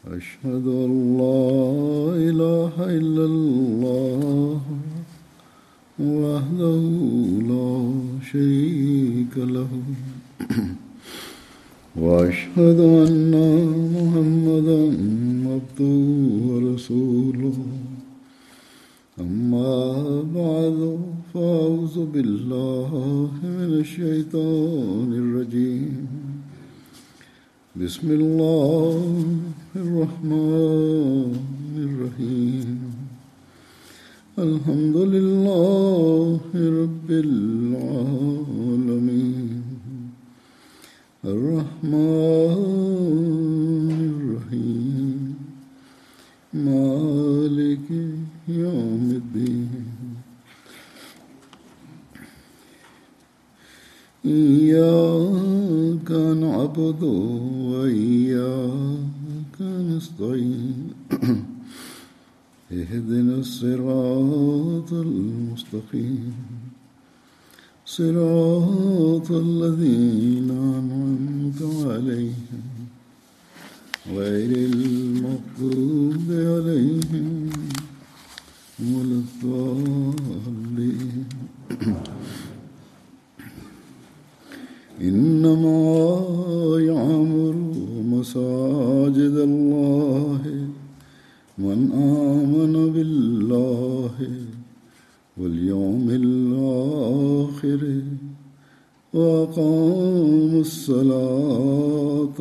أشهد أن لا إله إلا الله وحده لا شريك له وأشهد أن محمدا عبده ورسوله أما بعد فأعوذ بالله من الشيطان الرجيم بسم الله الرحمن الرحيم الحمد لله رب العالمين الرحمن الرحيم مالك يوم الدين إياك نعبد وإياك نستعين اهدنا الصراط المستقيم صراط الذين أنعمت عليهم غير المغضوب عليهم ولا الضالين إنما يعمر مساجد الله من آمن بالله واليوم الآخر وأقام الصلاة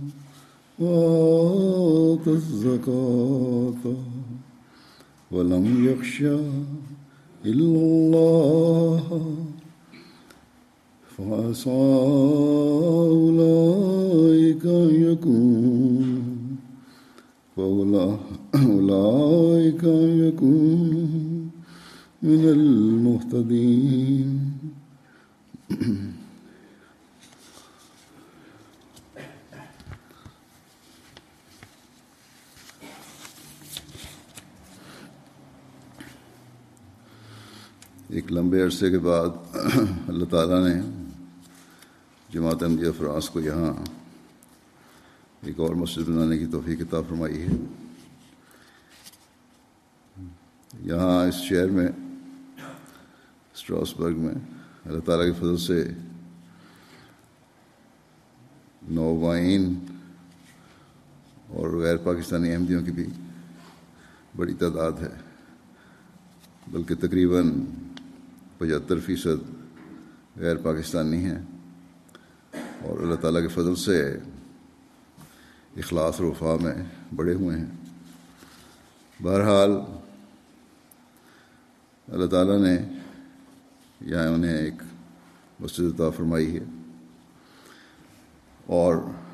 وآتى الزكاة ولم يخشى إلا الله فعسى أولئك أن يكونوا من المهتدين. ایک لمبے عرصے کے بعد اللہ تعالیٰ نے جماعت احمدیہ فراس کو یہاں ایک اور مسجد بنانے کی توفیق عطا فرمائی ہے. یہاں اس شہر میں اسٹراسبرگ میں اللہ تعالیٰ کے فضل سے نوآئین اور غیر پاکستانی احمدیوں کی بھی بڑی تعداد ہے، بلکہ تقریباً 75% غیر پاکستانی ہیں، اور اللہ تعالیٰ کے فضل سے اخلاص اور وفا میں بڑے ہوئے ہیں. بہرحال اللہ تعالیٰ نے یہاں انہیں ایک مسجد عطا فرمائی ہے، اور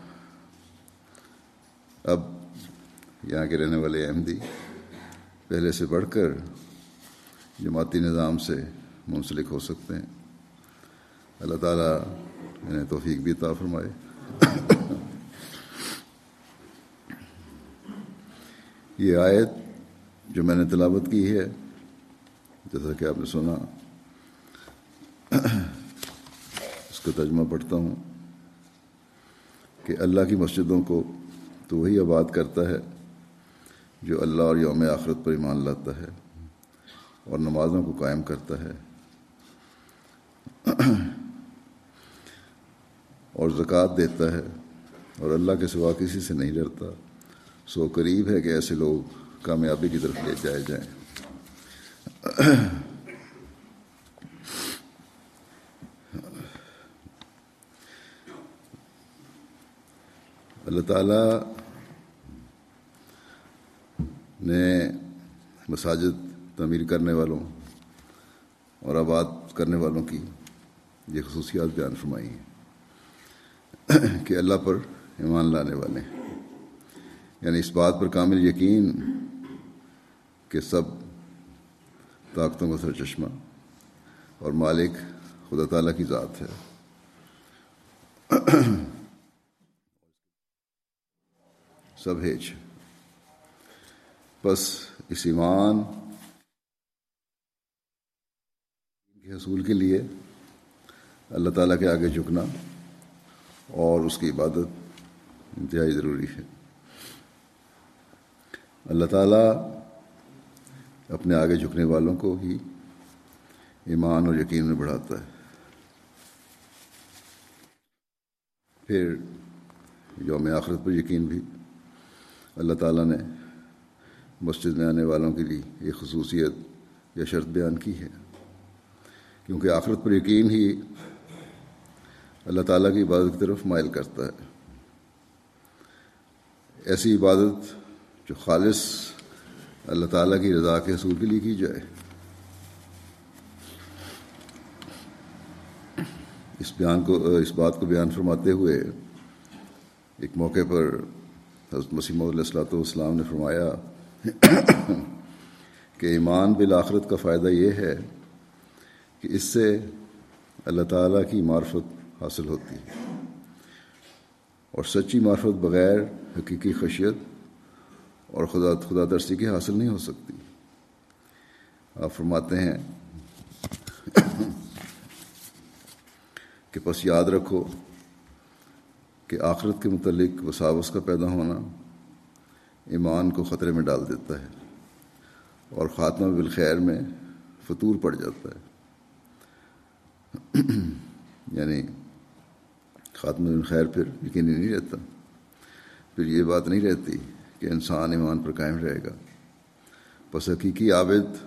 اب یہاں کے رہنے والے احمدی پہلے سے بڑھ کر جماعتی نظام سے منسلک ہو سکتے ہیں. اللہ تعالیٰ انہیں توفیق بھی عطا فرمائے. یہ آیت جو میں نے تلاوت کی ہے، جیسا کہ آپ نے سنا، اس کا ترجمہ پڑھتا ہوں کہ اللہ کی مسجدوں کو تو وہی آباد کرتا ہے جو اللہ اور یوم آخرت پر ایمان لاتا ہے اور نمازوں کو قائم کرتا ہے اور زکوٰۃ دیتا ہے اور اللہ کے سوا کسی سے نہیں ڈرتا. سو قریب ہے کہ ایسے لوگ کامیابی کی طرف لے جائے جائیں. اللہ تعالیٰ نے مساجد تعمیر کرنے والوں اور آباد کرنے والوں کی یہ خصوصیات بیان فرمائی ہیں کہ اللہ پر ایمان لانے والے ہیں، یعنی اس بات پر کامل یقین کہ سب طاقتوں کا سرچشمہ اور مالک خدا تعالیٰ کی ذات ہے. سب ہیچ. بس اس ایمان کے حصول کے لیے اللہ تعالیٰ کے آگے جھکنا اور اس کی عبادت انتہائی ضروری ہے. اللہ تعالیٰ اپنے آگے جھکنے والوں کو ہی ایمان اور یقین میں بڑھاتا ہے۔ پھر یوم آخرت پر یقین بھی اللہ تعالیٰ نے مسجد میں آنے والوں کے لیے ایک خصوصیت یا شرط بیان کی ہے، کیونکہ آخرت پر یقین ہی اللہ تعالیٰ کی عبادت کی طرف مائل کرتا ہے۔ ایسی عبادت جو خالص اللہ تعالیٰ کی رضا کے حصول کے لیے کی جائے۔ اس بات کو بیان فرماتے ہوئے ایک موقع پر حضرت مسیح موعود علیہ الصلوۃ والسلام نے فرمایا کہ ایمان بالآخرت کا فائدہ یہ ہے کہ اس سے اللہ تعالیٰ کی معرفت حاصل ہوتی ہے، اور سچی معرفت بغیر حقیقی خشیت اور خدا ترسی کی حاصل نہیں ہو سکتی۔ آپ فرماتے ہیں کہ پس یاد رکھو کہ آخرت کے متعلق وساوس کا پیدا ہونا ایمان کو خطرے میں ڈال دیتا ہے اور خاتمہ بالخیر میں فطور پڑ جاتا ہے۔ یعنی خاتمہ بالخیر پھر یقینی نہیں رہتا، پھر یہ بات نہیں رہتی کہ انسان ایمان پر قائم رہے گا۔ پس حقیقی عابد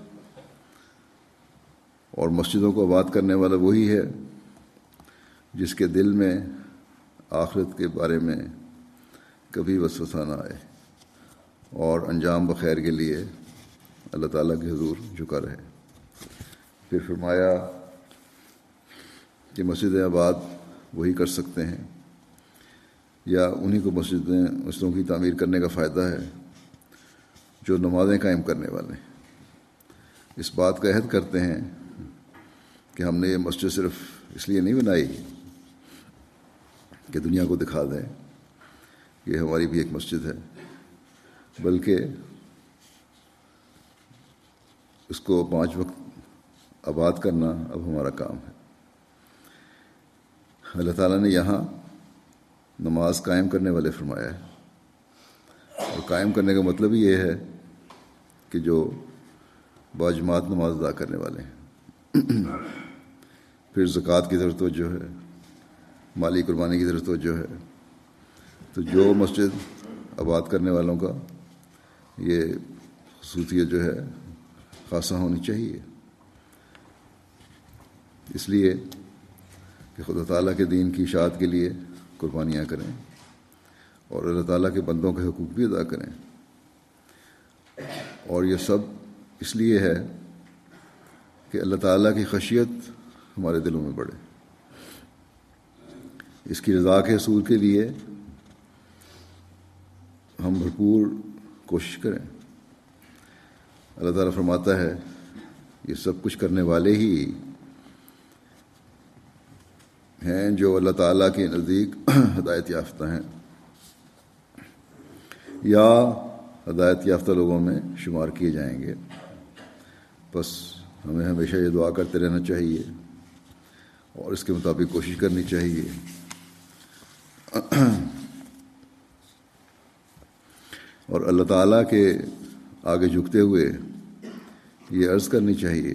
اور مسجدوں کو آباد کرنے والا وہی ہے جس کے دل میں آخرت کے بارے میں کبھی وسوسہ نہ آئے اور انجام بخیر کے لیے اللہ تعالیٰ کے حضور جھکا رہے۔ پھر فرمایا کہ مسجدیں آباد وہی کر سکتے ہیں یا انہی کو مسجدوں کی تعمیر کرنے کا فائدہ ہے جو نمازیں قائم کرنے والے ہیں، اس بات کا عہد کرتے ہیں کہ ہم نے یہ مسجد صرف اس لیے نہیں بنائی کہ دنیا کو دکھا دیں کہ ہماری بھی ایک مسجد ہے، بلکہ اس کو 5 وقت آباد کرنا اب ہمارا کام ہے۔ اللہ تعالیٰ نے یہاں نماز قائم کرنے والے فرمایا ہے، اور قائم کرنے کا مطلب یہ ہے کہ جو باجماعت نماز ادا کرنے والے ہیں۔ پھر زکوٰۃ کی طرف توجہ ہے، مالی قربانی کی طرف توجہ ہے۔ تو جو مسجد آباد کرنے والوں کا یہ خصوصیت جو ہے خاصہ ہونی چاہیے، اس لیے کہ خدا تعالیٰ کے دین کی اشاعت کے لیے قربانیاں کریں اور اللہ تعالیٰ کے بندوں کے حقوق بھی ادا کریں، اور یہ سب اس لیے ہے کہ اللہ تعالیٰ کی خشیت ہمارے دلوں میں بڑھے، اس کی رضا کے حصول کے لیے ہم بھرپور کوشش کریں۔ اللہ تعالیٰ فرماتا ہے یہ سب کچھ کرنے والے ہی ہیں جو اللہ تعالیٰ کے نزدیک ہدایت یافتہ ہیں یا ہدایت یافتہ لوگوں میں شمار کیے جائیں گے۔ بس ہمیں ہمیشہ یہ دعا کرتے رہنا چاہیے اور اس کے مطابق کوشش کرنی چاہیے۔ اور اللہ تعالیٰ کے آگے جھکتے ہوئے یہ عرض کرنی چاہیے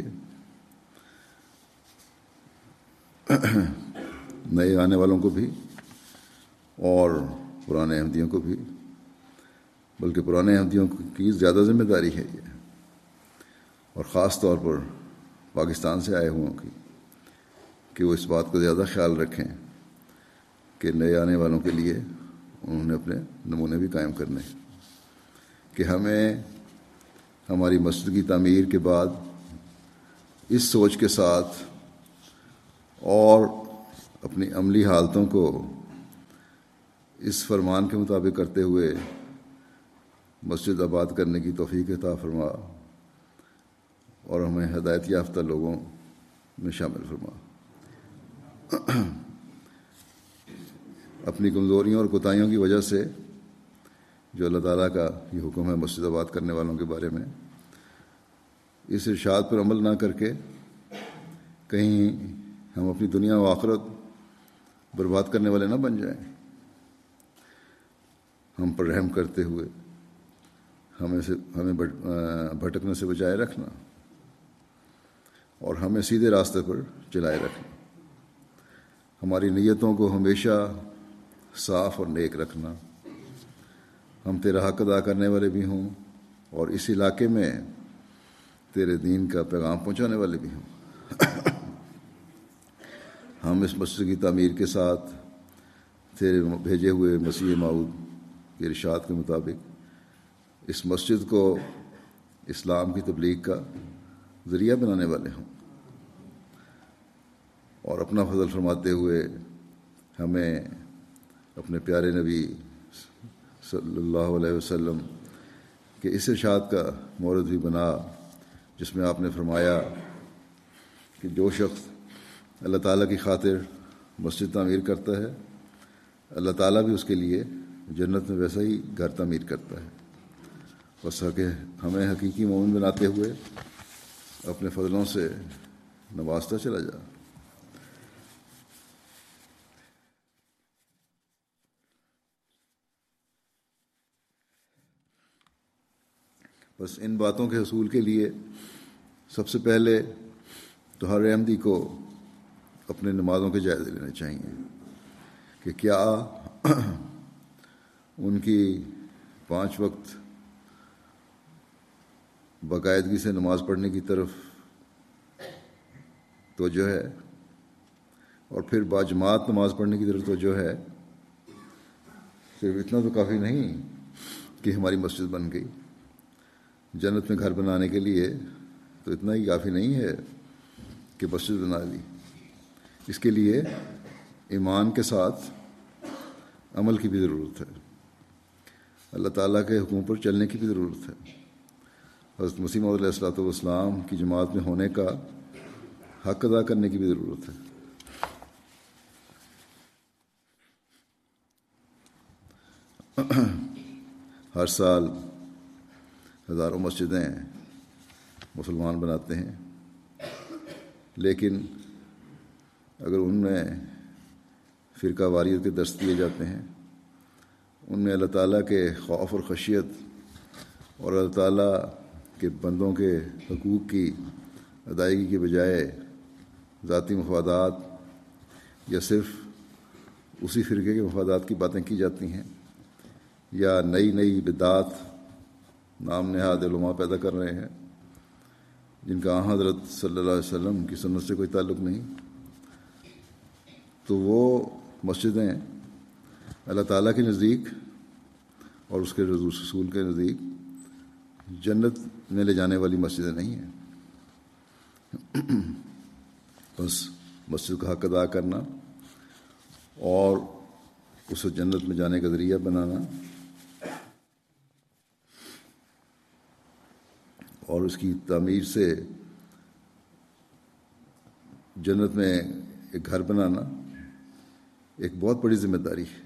نئے آنے والوں کو بھی اور پرانے احمدیوں کو بھی، بلکہ پرانے احمدیوں کی زیادہ ذمہ داری ہے یہ، اور خاص طور پر پاکستان سے آئے ہوں کی، کہ وہ اس بات کا زیادہ خیال رکھیں کہ نئے آنے والوں کے لیے انہوں نے اپنے نمونے بھی قائم کرنے، کہ ہمیں ہماری مسجد کی تعمیر کے بعد اس سوچ کے ساتھ اور اپنی عملی حالتوں کو اس فرمان کے مطابق کرتے ہوئے مسجد آباد کرنے کی توفیق عطا فرما اور ہمیں ہدایت یافتہ لوگوں میں شامل فرما۔ اپنی کمزوریوں اور کوتاہیوں کی وجہ سے جو اللہ تعالیٰ کا یہ حکم ہے مسجد آباد کرنے والوں کے بارے میں، اس ارشاد پر عمل نہ کر کے کہیں ہم اپنی دنیا و آخرت برباد کرنے والے نہ بن جائیں۔ ہم پر رحم کرتے ہوئے ہمیں بھٹکنے سے بچائے رکھنا اور ہمیں سیدھے راستے پر چلائے رکھنا، ہماری نیتوں کو ہمیشہ صاف اور نیک رکھنا، ہم تیرا حق ادا کرنے والے بھی ہوں اور اس علاقے میں تیرے دین کا پیغام پہنچانے والے بھی ہوں۔ ہم اس مسجد کی تعمیر کے ساتھ تیرے بھیجے ہوئے مسیح موعود کے ارشاد کے مطابق اس مسجد کو اسلام کی تبلیغ کا ذریعہ بنانے والے ہوں، اور اپنا فضل فرماتے ہوئے ہمیں اپنے پیارے نبی صلی اللہ علیہ وسلم کے اس ارشاد کا مورد بھی بنا جس میں آپ نے فرمایا کہ جو شخص اللہ تعالیٰ کی خاطر مسجد تعمیر کرتا ہے، اللہ تعالیٰ بھی اس کے لیے جنت میں ویسا ہی گھر تعمیر کرتا ہے، بس کہ ہمیں حقیقی مومن بناتے ہوئے اپنے فضلوں سے نوازتا چلا جا۔ بس ان باتوں کے حصول کے لیے سب سے پہلے تو ہر احمدی کو اپنے نمازوں کے جائزے لینے چاہیے کہ کیا ان کی 5 وقت باقاعدگی سے نماز پڑھنے کی طرف توجہ ہے، اور پھر باجماعت نماز پڑھنے کی طرف توجہ ہے۔ صرف اتنا تو کافی نہیں کہ ہماری مسجد بن گئی، جنت میں گھر بنانے کے لیے تو اتنا ہی کافی نہیں ہے کہ مسجد بنا لی، اس کے لیے ایمان کے ساتھ عمل کی بھی ضرورت ہے، اللہ تعالیٰ کے حکم پر چلنے کی بھی ضرورت ہے، حضرت مسیح موعود علیہ الصلوۃ والسلام کی جماعت میں ہونے کا حق ادا کرنے کی بھی ضرورت ہے۔ ہر سال ہزاروں مسجدیں مسلمان بناتے ہیں، لیکن اگر ان میں فرقہ واریت کے درس دیے جاتے ہیں، ان میں اللہ تعالیٰ کے خوف اور خشیت اور اللہ تعالیٰ کے بندوں کے حقوق کی ادائیگی کے بجائے ذاتی مفادات یا صرف اسی فرقے کے مفادات کی باتیں کی جاتی ہیں، یا نئی نئی بدعات نام نہاد علماء پیدا کر رہے ہیں جن کا حضرت صلی اللہ علیہ وسلم کی سنت سے کوئی تعلق نہیں، تو وہ مسجدیں اللہ تعالیٰ کے نزدیک اور اس کے رسول کے نزدیک جنت میں لے جانے والی مسجدیں نہیں ہیں۔ بس مسجد کا حق ادا کرنا اور اسے جنت میں جانے کا ذریعہ بنانا اور اس کی تعمیر سے جنت میں ایک گھر بنانا ایک بہت بڑی ذمہ داری ہے،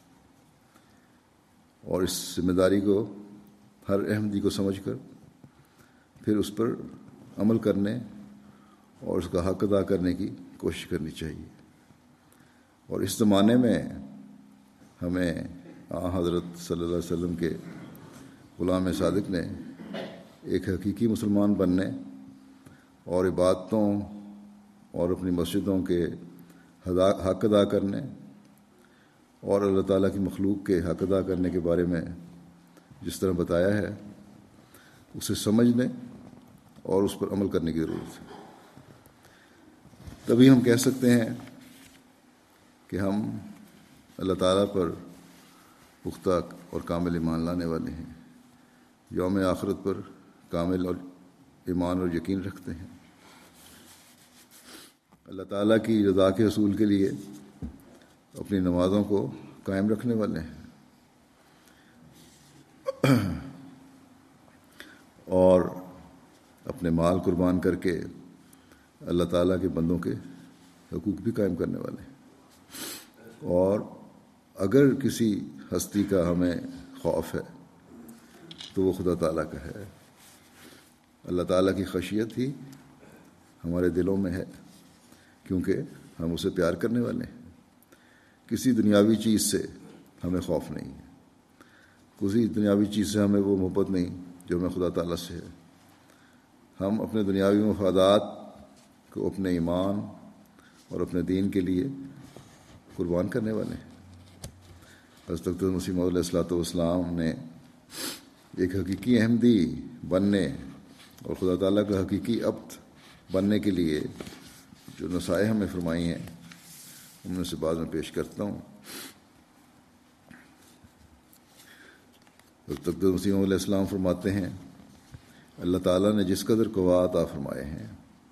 اور اس ذمہ داری کو ہر احمدی کو سمجھ کر پھر اس پر عمل کرنے اور اس کا حق ادا کرنے کی کوشش کرنی چاہیے۔ اور اس زمانے میں ہمیں حضرت صلی اللہ علیہ وسلم کے غلام صادق نے ایک حقیقی مسلمان بننے اور عبادتوں اور اپنی مسجدوں کے حق ادا کرنے اور اللہ تعالیٰ کی مخلوق کے حق ادا کرنے کے بارے میں جس طرح بتایا ہے، اسے سمجھنے اور اس پر عمل کرنے کی ضرورت ہے۔ تبھی ہم کہہ سکتے ہیں کہ ہم اللہ تعالیٰ پر پختہ اور کامل ایمان لانے والے ہیں، یوم آخرت پر کامل اور ایمان اور یقین رکھتے ہیں، اللہ تعالیٰ کی رضا کے حصول کے لیے اپنی نمازوں کو قائم رکھنے والے ہیں، اور اپنے مال قربان کر کے اللہ تعالیٰ کے بندوں کے حقوق بھی قائم کرنے والے ہیں۔ اور اگر کسی ہستی کا ہمیں خوف ہے تو وہ خدا تعالیٰ کا ہے، اللہ تعالیٰ کی خشیت ہی ہمارے دلوں میں ہے، کیونکہ ہم اسے پیار کرنے والے ہیں۔ کسی دنیاوی چیز سے ہمیں خوف نہیں ہے، کسی دنیاوی چیز سے ہمیں وہ محبت نہیں جو ہمیں خدا تعالیٰ سے ہے. ہم اپنے دنیاوی مفادات کو اپنے ایمان اور اپنے دین کے لیے قربان کرنے والے ہیں. حضرت اقدس مسیح موعود علیہ الصلوۃ والسلام نے ایک حقیقی احمدی بننے اور خدا تعالیٰ کا حقیقی عبد بننے کے لیے جو نصائح ہمیں فرمائی ہیں ان میں سے بعض میں پیش کرتا ہوں. حضرت اقدس مسیح موعود علیہ السلام فرماتے ہیں اللہ تعالیٰ نے جس قدر قوا عطا فرمائے ہیں،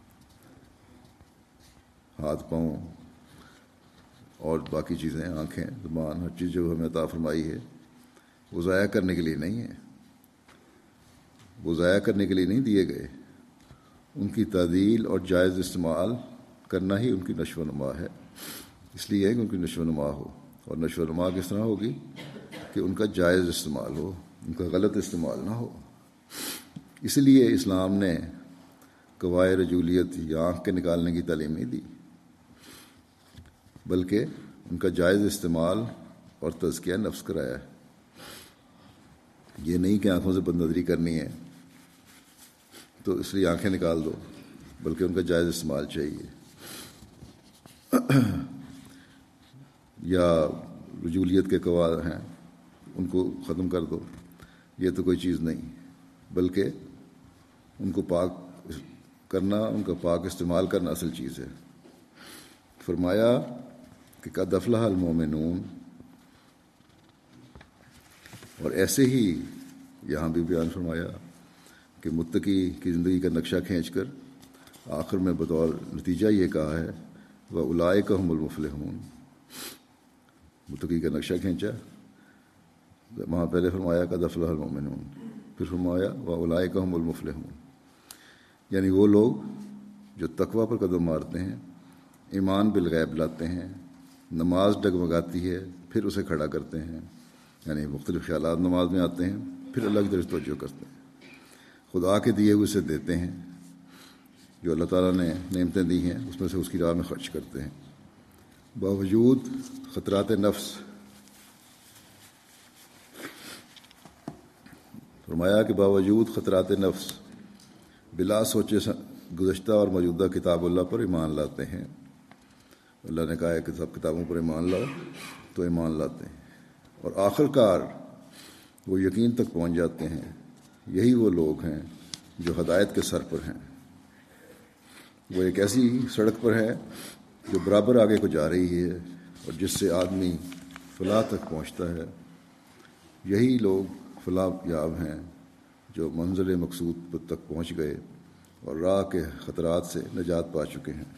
ہاتھ پاؤں اور باقی چیزیں، آنکھیں، زبان، ہر چیز جو ہمیں عطا فرمائی ہے وہ ضائع کرنے کے لیے نہیں ہے، وہ ضائع کرنے کے لیے نہیں دیے گئے. ان کی تعدیل اور جائز استعمال کرنا ہی ان کی نشو و نما ہے. اس لیے کہ ان کی نشو و نما ہو، اور نشو و نما کس طرح ہوگی کہ ان کا جائز استعمال ہو، ان کا غلط استعمال نہ ہو. اس لیے اسلام نے قواعد رجولیت یا آنکھ کے نکالنے کی تعلیم نہیں دی، بلکہ ان کا جائز استعمال اور تزکیہ نفس کرایا ہے. یہ نہیں کہ آنکھوں سے بد نظری کرنی ہے تو اس لیے آنکھیں نکال دو، بلکہ ان کا جائز استعمال چاہیے. یا رجولیت کے قواعد ہیں ان کو ختم کر دو، یہ تو کوئی چیز نہیں، بلکہ ان کو پاک کرنا، ان کا پاک استعمال کرنا اصل چیز ہے. فرمایا کہ قد افلح المومنون، اور ایسے ہی یہاں بھی بیان فرمایا کہ متقی کی زندگی کا نقشہ کھینچ کر آخر میں بطور نتیجہ یہ کہا ہے وَأُولَئِكَ هُمُ الْمُفْلِحُونَ. متقی کا نقشہ کھینچا، وہاں پہلے فرمایا قد افلح المومنون، پھر فرمایا وَأُولَئِكَ هُمُ الْمُفْلِحُونَ، یعنی وہ لوگ جو تقوی پر قدم مارتے ہیں، ایمان بالغیب لاتے ہیں، نماز ڈگمگاتی ہے پھر اسے کھڑا کرتے ہیں، یعنی مختلف خیالات نماز میں آتے ہیں، پھر اللہ کی طرف توجہ کرتے ہیں، خدا کے دیے ہوئے سے دیتے ہیں، جو اللہ تعالیٰ نے نعمتیں دی ہیں اس میں سے اس کی راہ میں خرچ کرتے ہیں، باوجود خطرات نفس. فرمایا کہ باوجود خطرات نفس بلا سوچے گزشتہ اور موجودہ کتاب اللہ پر ایمان لاتے ہیں. اللہ نے کہا ہے کہ سب کتابوں پر ایمان لاؤ، تو ایمان لاتے ہیں، اور آخر کار وہ یقین تک پہنچ جاتے ہیں. یہی وہ لوگ ہیں جو ہدایت کے سر پر ہیں. وہ ایک ایسی سڑک پر ہے جو برابر آگے کو جا رہی ہے اور جس سے آدمی فلاح تک پہنچتا ہے. یہی لوگ فلاح یاب ہیں جو منزل مقصود تک پہنچ گئے اور راہ کے خطرات سے نجات پا چکے ہیں.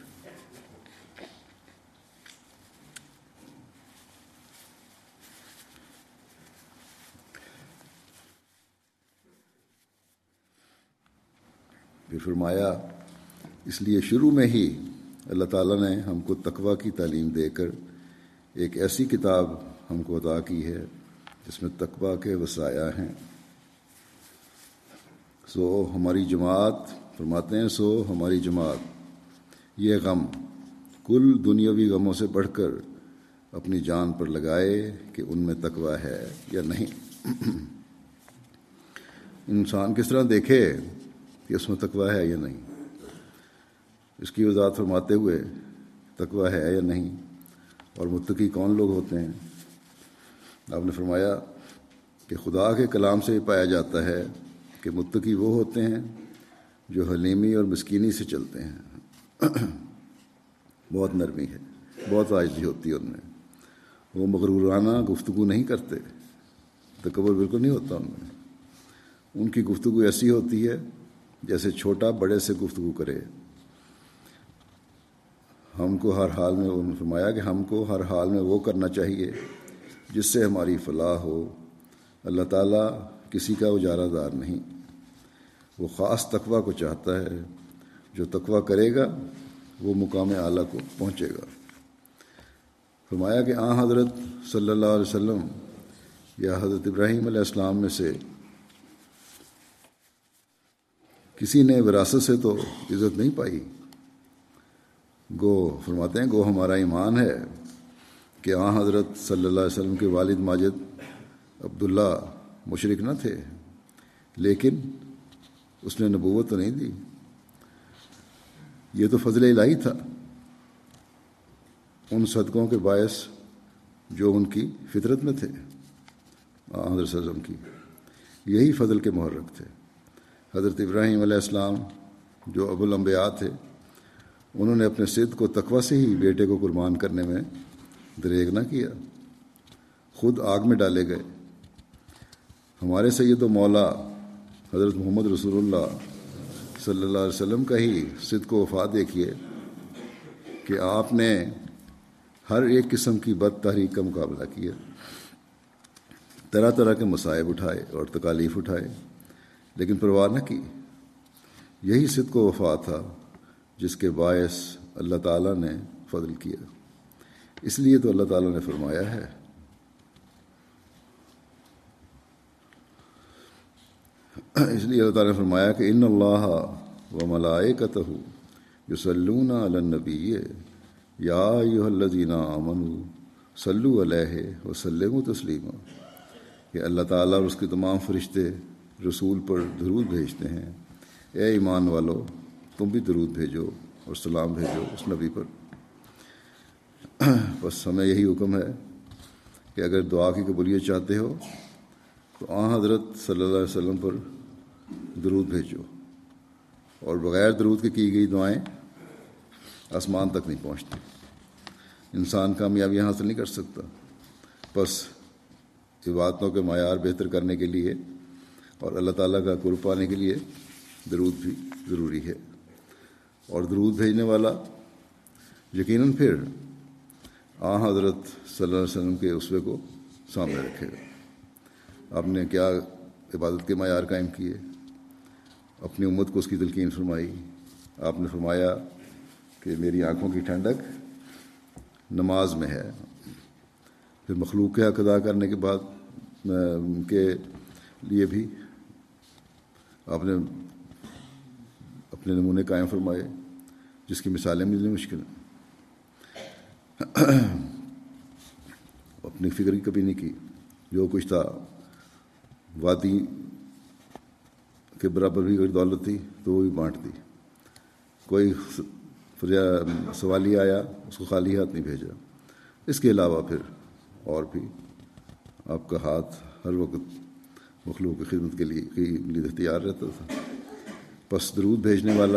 پھر فرمایا اس لیے شروع میں ہی اللہ تعالیٰ نے ہم کو تقوی کی تعلیم دے کر ایک ایسی کتاب ہم کو عطا کی ہے جس میں تقوی کے وصایا ہیں. سو ہماری جماعت، فرماتے ہیں سو ہماری جماعت یہ غم کل دنیاوی غموں سے بڑھ کر اپنی جان پر لگائے کہ ان میں تقوی ہے یا نہیں. انسان کس طرح دیکھے کہ اس میں تقوی ہے یا نہیں، اس کی وضاحت فرماتے ہوئے تقوی ہے یا نہیں اور متقی کون لوگ ہوتے ہیں. آپ نے فرمایا کہ خدا کے کلام سے پایا جاتا ہے کہ متقی وہ ہوتے ہیں جو حلیمی اور مسکینی سے چلتے ہیں. بہت نرمی ہے، بہت عاجزی ہوتی ہے ان میں. وہ مغرورانہ گفتگو نہیں کرتے، تکبر بالکل نہیں ہوتا ان میں. ان کی گفتگو ایسی ہوتی ہے جیسے چھوٹا بڑے سے گفتگو کرے. ہم کو ہر حال میں، انہوں نے فرمایا کہ ہم کو ہر حال میں وہ کرنا چاہیے جس سے ہماری فلاح ہو. اللہ تعالیٰ کسی کا اجارہ دار نہیں، وہ خاص تقوی کو چاہتا ہے. جو تقوی کرے گا وہ مقام اعلیٰ کو پہنچے گا. فرمایا کہ حضرت صلی اللہ علیہ وسلم یا حضرت ابراہیم علیہ السلام میں سے کسی نے وراثت سے تو عزت نہیں پائی. گو فرماتے ہیں گو ہمارا ایمان ہے کہ حضرت صلی اللہ علیہ وسلم کے والد ماجد عبداللہ مشرک نہ تھے، لیکن اس نے نبوت تو نہیں دی. یہ تو فضل الہی تھا ان صدقوں کے باعث جو ان کی فطرت میں تھے. حضرت صلی اللہ علیہ وسلم کی یہی فضل کے محرک تھے. حضرت ابراہیم علیہ السلام جو ابو الانبیاء تھے، انہوں نے اپنے صدق و تقوی سے ہی بیٹے کو قربان کرنے میں دریغ نہ کیا، خود آگ میں ڈالے گئے. ہمارے سید و مولا حضرت محمد رسول اللہ صلی اللہ علیہ وسلم کا ہی صدق و وفا دیکھیے کہ آپ نے ہر ایک قسم کی بد تحریک کا مقابلہ کیا، طرح طرح کے مصائب اٹھائے اور تکالیف اٹھائے، لیکن پرواہ نہ کی. یہی صدق و وفا تھا جس کے باعث اللہ تعالیٰ نے فضل کیا. اس لیے تو اللہ تعالیٰ نے فرمایا ہے اللہ تعالیٰ نے فرمایا کہ ان اللہ و ملائکتہ یصلون علی النبی یا ایھا الذین آمنوا صلوا علیہ وسلموا تسلیما، کہ اللہ تعالیٰ اور اس کے تمام فرشتے رسول پر درود بھیجتے ہیں. اے ایمان والو، تم بھی درود بھیجو اور سلام بھیجو اس نبی پر. بس ہمیں یہی حکم ہے کہ اگر دعا کی قبولیت چاہتے ہو تو حضرت صلی اللہ علیہ وسلم پر درود بھیجو، اور بغیر درود کے کی گئی دعائیں آسمان تک نہیں پہنچتی. انسان کامیابی حاصل نہیں کر سکتا. بس عبادتوں کے معیار بہتر کرنے کے لیے اور اللہ تعالیٰ کا قرب پانے کے لیے درود بھی ضروری ہے. اور درود بھیجنے والا یقیناً پھر حضرت صلی اللہ علیہ وسلم کے اسوے کو سامنے رکھے گا. آپ نے کیا عبادت کے معیار قائم کیے، اپنی امت کو اس کی تلقین فرمائی. آپ نے فرمایا کہ میری آنکھوں کی ٹھنڈک نماز میں ہے. پھر مخلوق کے حق ادا کرنے کے بعد کے لیے بھی آپ نے اپنے نمونے قائم فرمائے جس کی مثالیں ملنی مشکل ہیں. اپنی فکر کبھی نہیں کی. جو کچھ تھا وادی کے برابر بھی اگر دولت تھی تو وہ بھی بانٹ دی. کوئی سوالی آیا اس کو خالی ہاتھ نہیں بھیجا. اس کے علاوہ پھر اور بھی آپ کا ہاتھ ہر وقت مخلوق کی خدمت کے لیے اختیار رہتا تھا. پس درود بھیجنے والا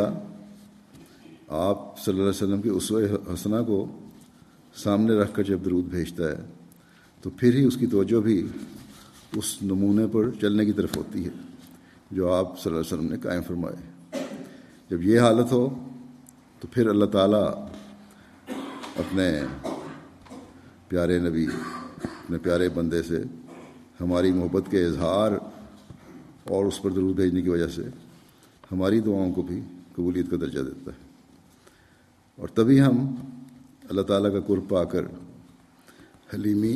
آپ صلی اللہ علیہ وسلم کی اسوہ حسنہ کو سامنے رکھ کر جب درود بھیجتا ہے تو پھر ہی اس کی توجہ بھی اس نمونے پر چلنے کی طرف ہوتی ہے جو آپ صلی اللہ علیہ وسلم نے قائم فرمائے. جب یہ حالت ہو تو پھر اللہ تعالیٰ اپنے پیارے نبی، اپنے پیارے بندے سے ہماری محبت کے اظہار اور اس پر درود بھیجنے کی وجہ سے ہماری دعاؤں کو بھی قبولیت کا درجہ دیتا ہے. اور تبھی ہم اللہ تعالیٰ کا قرب پا کر حلیمی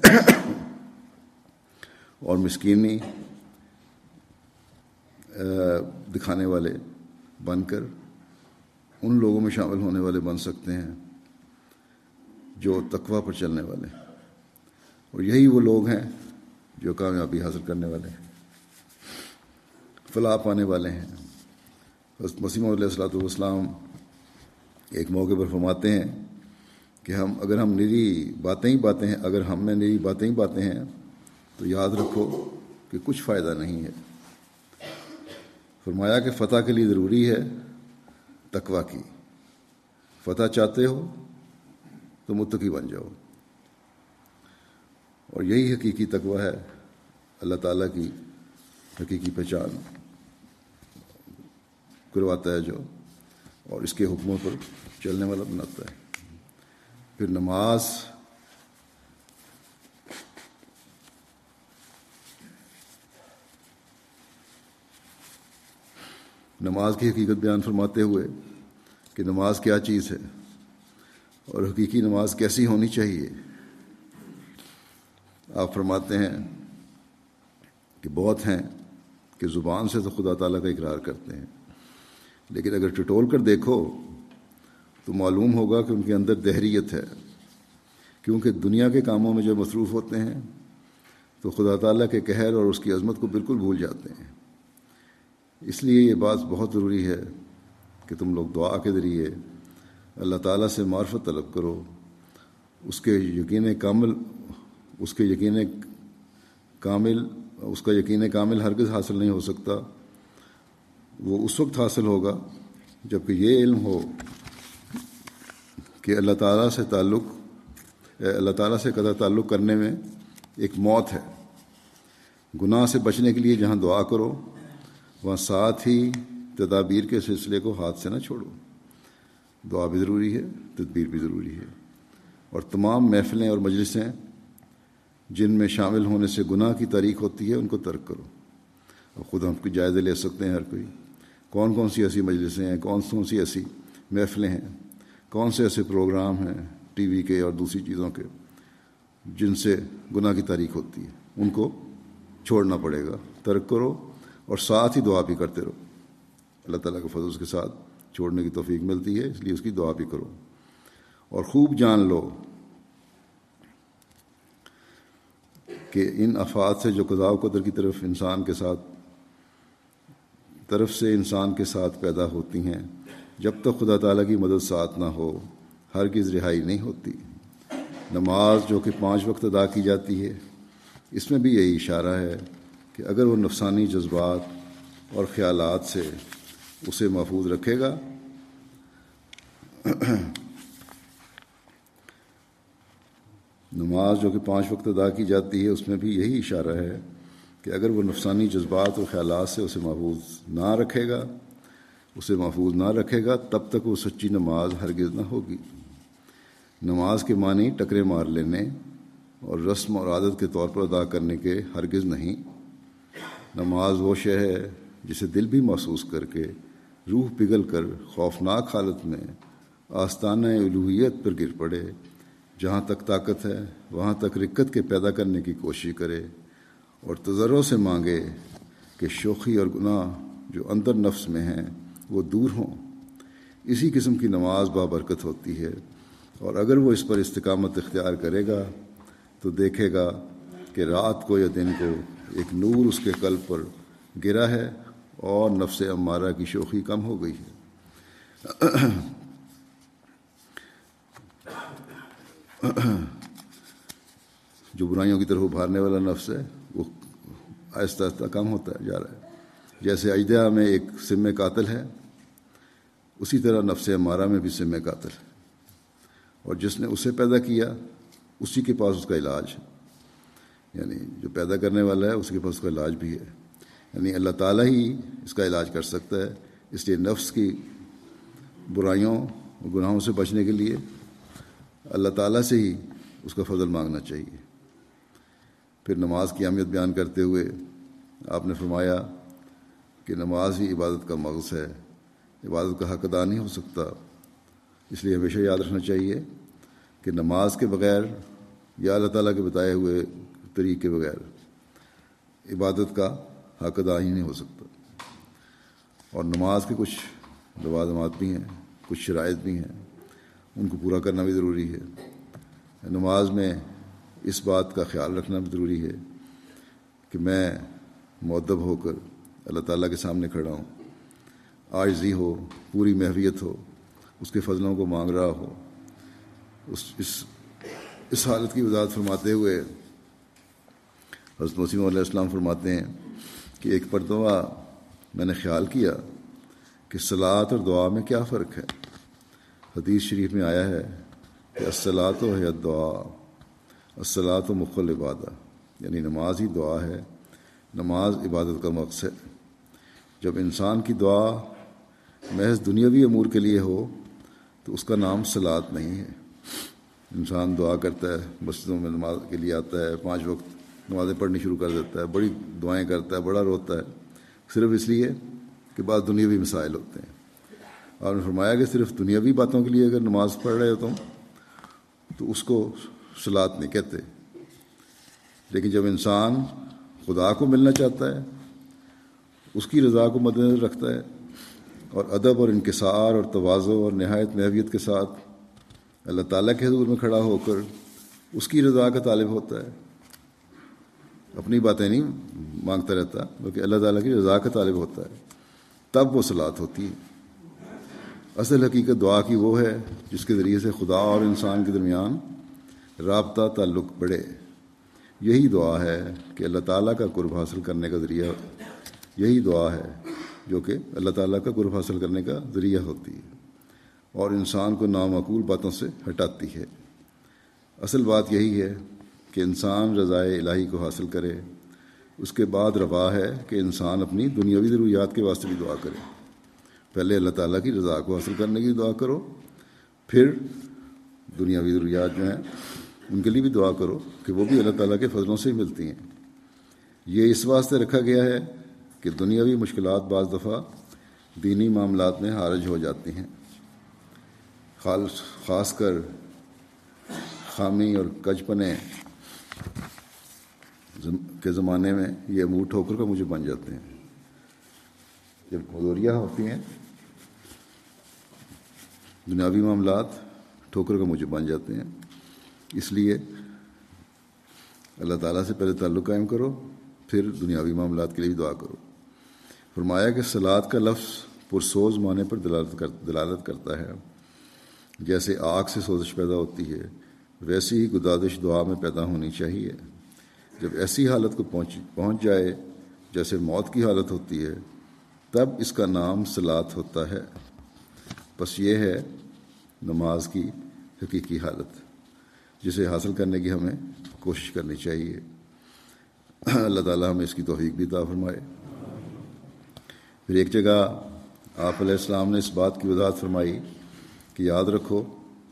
اور مسکینی دکھانے والے بن کر ان لوگوں میں شامل ہونے والے بن سکتے ہیں جو تقوی پر چلنے والے ہیں. اور یہی وہ لوگ ہیں جو کامیابی حاصل کرنے والے ہیں، فلاح پانے والے ہیں. حضرت مسیح موعود علیہ السلام ایک موقع پر فرماتے ہیں کہ اگر ہم نری باتیں ہی باتیں ہیں، اگر ہم میں نری باتیں ہی باتیں ہیں تو یاد رکھو کہ کچھ فائدہ نہیں ہے. فرمایا کہ فتح کے لیے ضروری ہے تقوی کی. فتح چاہتے ہو تو متقی بن جاؤ، اور یہی حقیقی تقوی ہے. اللہ تعالیٰ کی حقیقی پہچان کرواتا ہے جو، اور اس کے حکموں پر چلنے والا بناتا ہے. پھر نماز کی حقیقت بیان فرماتے ہوئے کہ نماز کیا چیز ہے اور حقیقی نماز کیسی ہونی چاہیے، آپ فرماتے ہیں کہ بہت ہیں کہ زبان سے تو خدا تعالیٰ کا اقرار کرتے ہیں، لیکن اگر ٹٹول کر دیکھو تو معلوم ہوگا کہ ان کے اندر دہریت ہے، کیونکہ دنیا کے کاموں میں جب مصروف ہوتے ہیں تو خدا تعالیٰ کے قہر اور اس کی عظمت کو بالکل بھول جاتے ہیں۔ اس لیے یہ بات بہت ضروری ہے کہ تم لوگ دعا کے ذریعے اللہ تعالیٰ سے معرفت طلب کرو۔ اس کا یقین کامل ہرگز حاصل نہیں ہو سکتا۔ وہ اس وقت حاصل ہوگا جب کہ یہ علم ہو کہ اللہ تعالیٰ سے قطع تعلق کرنے میں ایک موت ہے۔ گناہ سے بچنے کے لیے جہاں دعا کرو وہاں ساتھ ہی تدابیر کے سلسلے کو ہاتھ سے نہ چھوڑو۔ دعا بھی ضروری ہے، تدبیر بھی ضروری ہے، اور تمام محفلیں اور مجلسیں جن میں شامل ہونے سے گناہ کی تاریخ ہوتی ہے ان کو ترک کرو۔ اور خود ہم کوئی جائزہ لے سکتے ہیں ہر کوئی، کون سی ایسی مجلسیں ہیں، کون سی ایسی محفلیں ہیں، کون سے ایسے پروگرام ہیں ٹی وی کے اور دوسری چیزوں کے جن سے گناہ کی تاریخ ہوتی ہے، ان کو چھوڑنا پڑے گا، ترک کرو، اور ساتھ ہی دعا بھی کرتے رہو۔ اللہ تعالیٰ کے فضل کے ساتھ چھوڑنے کی توفیق ملتی ہے، اس لیے اس کی دعا بھی کرو۔ اور خوب جان لو کہ ان افعال سے جو قضاء و قدر کی طرف سے انسان کے ساتھ پیدا ہوتی ہیں، جب تک خدا تعالیٰ کی مدد ساتھ نہ ہو ہرگز رہائی نہیں ہوتی۔ نماز جو کہ 5 وقت ادا کی جاتی ہے، اس میں بھی یہی اشارہ ہے کہ اگر وہ نفسانی جذبات اور خیالات سے اسے محفوظ رکھے گا نماز جو کہ 5 وقت ادا کی جاتی ہے، اس میں بھی یہی اشارہ ہے کہ اگر وہ نفسانی جذبات اور خیالات سے اسے محفوظ نہ رکھے گا تب تک وہ سچی نماز ہرگز نہ ہوگی۔ نماز کے معنی ٹکرے مار لینے اور رسم اور عادت کے طور پر ادا کرنے کے ہرگز نہیں۔ نماز وہ شے ہے جسے دل بھی محسوس کر کے روح پگھل کر خوفناک حالت میں آستانہ الوہیت پر گر پڑے، جہاں تک طاقت ہے وہاں تک رکت کے پیدا کرنے کی کوشش کرے اور تضرع سے مانگے کہ شوخی اور گناہ جو اندر نفس میں ہیں وہ دور ہوں۔ اسی قسم کی نماز بابرکت ہوتی ہے، اور اگر وہ اس پر استقامت اختیار کرے گا تو دیکھے گا کہ رات کو یا دن کو ایک نور اس کے قلب پر گرا ہے اور نفس امارہ کی شوخی کم ہو گئی ہے۔ جو برائیوں کی طرف ابھارنے والا نفس ہے وہ آہستہ آہستہ کم ہوتا جا رہا ہے۔ جیسے اجدہا میں ایک سم قاتل ہے، اسی طرح نفس امارہ میں بھی سم قاتل ہے، اور جس نے اسے پیدا کیا اسی کے پاس اس کا علاج ہے، یعنی جو پیدا کرنے والا ہے اس کے پاس اس کا علاج بھی ہے، یعنی اللہ تعالیٰ ہی اس کا علاج کر سکتا ہے۔ اس لیے نفس کی برائیوں اور گناہوں سے بچنے کے لیے اللہ تعالیٰ سے ہی اس کا فضل مانگنا چاہیے۔ پھر نماز کی اہمیت بیان کرتے ہوئے آپ نے فرمایا کہ نماز ہی عبادت کا مغز ہے، عبادت کا حق ادا نہیں ہو سکتا۔ اس لیے ہمیشہ یاد رکھنا چاہیے کہ نماز کے بغیر یا اللہ تعالیٰ کے بتائے ہوئے طریقے بغیر عبادت کا حق ادا ہی نہیں ہو سکتا۔ اور نماز کے کچھ لوازمات بھی ہیں، کچھ شرائط بھی ہیں، ان کو پورا کرنا بھی ضروری ہے۔ نماز میں اس بات کا خیال رکھنا بھی ضروری ہے کہ میں مؤدب ہو کر اللہ تعالیٰ کے سامنے کھڑا ہوں، عاجزی ہو، پوری محویت ہو، اس کے فضلوں کو مانگ رہا ہو۔ اس حالت کی وضاحت فرماتے ہوئے حضرت مسیح علیہ السلام فرماتے ہیں کہ ایک مرتبہ میں نے خیال کیا کہ صلاۃ اور دعا میں کیا فرق ہے۔ حدیث شریف میں آیا ہے کہ الصلاۃ ہی الدعا، الصلاۃ مخ العبادہ، یعنی نماز ہی دعا ہے، نماز عبادت کا مقصد ہے۔ جب انسان کی دعا محض دنیاوی امور کے لیے ہو تو اس کا نام صلاۃ نہیں ہے۔ انسان دعا کرتا ہے، مسجدوں میں نماز کے لیے آتا ہے، 5 وقت نمازیں پڑھنی شروع کر دیتا ہے، بڑی دعائیں کرتا ہے، بڑا روتا ہے، صرف اس لیے کہ بعض دنیاوی مسائل ہوتے ہیں۔ آپ نے فرمایا کہ صرف دنیاوی باتوں کے لیے اگر نماز پڑھ رہے ہو تم تو اس کو صلاۃ نہیں کہتے، لیکن جب انسان خدا کو ملنا چاہتا ہے، اس کی رضا کو مد نظر رکھتا ہے، اور ادب اور انکسار اور تواضع اور نہایت محویت کے ساتھ اللہ تعالیٰ کے حضور میں کھڑا ہو کر اس کی رضا کا طالب ہوتا ہے، اپنی باتیں نہیں مانگتا رہتا بلکہ اللہ تعالیٰ کی رضا کا طالب ہوتا ہے، تب وہ صلات ہوتی ہے۔ اصل حقیقت دعا کی وہ ہے جس کے ذریعے سے خدا اور انسان کے درمیان رابطہ تعلق بڑھے۔ یہی دعا ہے کہ اللہ تعالیٰ کا قرب حاصل کرنے کا ذریعہ، یہی دعا ہے جو کہ اللہ تعالیٰ کا قرب حاصل کرنے کا ذریعہ ہوتی ہے اور انسان کو نامعقول باتوں سے ہٹاتی ہے۔ اصل بات یہی ہے کہ انسان رضائے الہی کو حاصل کرے، اس کے بعد روا ہے کہ انسان اپنی دنیاوی ضروریات کے واسطے بھی دعا کرے۔ پہلے اللہ تعالیٰ کی رضا کو حاصل کرنے کی دعا کرو، پھر دنیاوی ضروریات جو ہیں ان کے لیے بھی دعا کرو کہ وہ بھی اللہ تعالیٰ کے فضلوں سے ہی ملتی ہیں۔ یہ اس واسطے رکھا گیا ہے کہ دنیاوی مشکلات بعض دفعہ دینی معاملات میں حارج ہو جاتی ہیں، خاص کر خامی اور کج پنے کے زمانے میں یہ منہ ٹھوکر کا مجھے بن جاتے ہیں۔ جب کمزوریاں ہوتی ہیں دنیاوی معاملات ٹھوکر کا مجھے بن جاتے ہیں، اس لیے اللہ تعالیٰ سے پہلے تعلق قائم کرو، پھر دنیاوی معاملات کے لیے بھی دعا کرو۔ فرمایا کہ صلات کا لفظ پرسوز معنی پر دلالت کرتا ہے۔ جیسے آگ سے سوزش پیدا ہوتی ہے ویسی ہی گدازش دعا میں پیدا ہونی چاہیے۔ جب ایسی حالت کو پہنچ جائے جیسے موت کی حالت ہوتی ہے تب اس کا نام صلات ہوتا ہے۔ بس یہ ہے نماز کی حقیقی حالت جسے حاصل کرنے کی ہمیں کوشش کرنی چاہیے۔ اللہ تعالیٰ ہمیں اس کی توفیق بھی عطا فرمائے۔ پھر ایک جگہ آپ علیہ السلام نے اس بات کی وضاحت فرمائی کہ یاد رکھو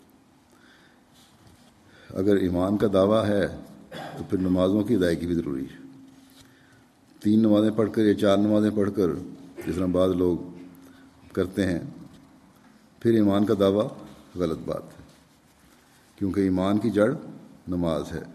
اگر ایمان کا دعویٰ ہے تو پھر نمازوں کی ادائیگی بھی ضروری ہے۔ 3 نمازیں پڑھ کر یا 4 نمازیں پڑھ کر جس طرح بعض لوگ کرتے ہیں پھر ایمان کا دعویٰ غلط بات ہے، کیونکہ ایمان کی جڑ نماز ہے،